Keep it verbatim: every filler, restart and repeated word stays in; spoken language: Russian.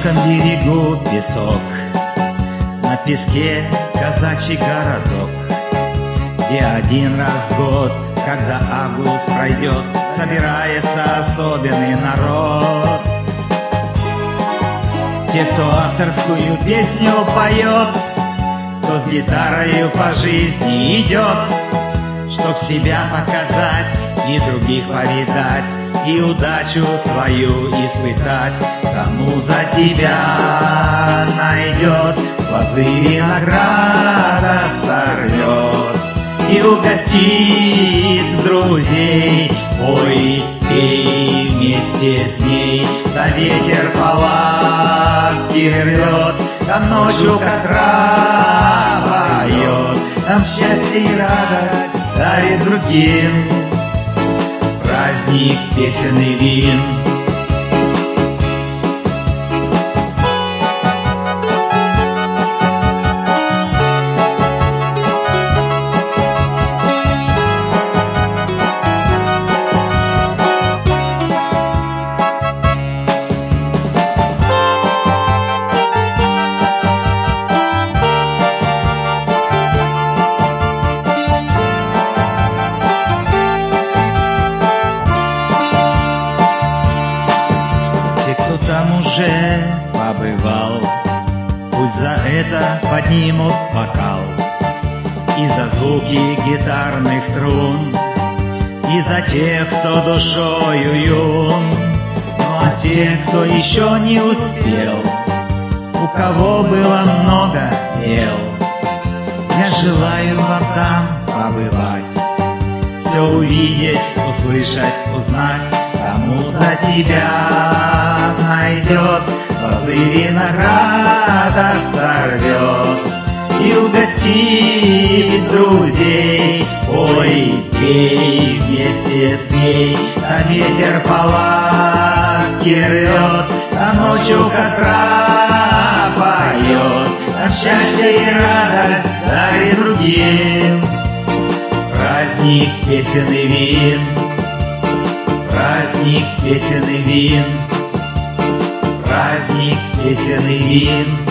далеком берегу песок, на песке казачий городок, где один раз в год, когда август пройдет, собирается особенный народ. Те, кто авторскую песню поет, кто с гитарою по жизни идет, чтоб себя показать и других повидать, и удачу свою испытать. Кому за тебя найдет, лозы винограда сорвет и угостит друзей. Ой, пей вместе с ней, да ветер палатки рвет, там ночью костра поет, там счастье и радость дарит другим праздник песен и вин. Там уже побывал, пусть за это поднимут бокал, и за звуки гитарных струн, и за тех, кто душою юн. Ну а те, кто еще не успел, у кого было много дел, я желаю вам там побывать, все увидеть, услышать, узнать. Кому за тебя найдет, лозы винограда сорвет и угостит друзей. Ой, пей вместе с ней, а ветер палатки рвет, а ночью костра поет, а счастье и радость дарит другим праздник песен и вин. Праздник песен и вин, праздник песен и вин.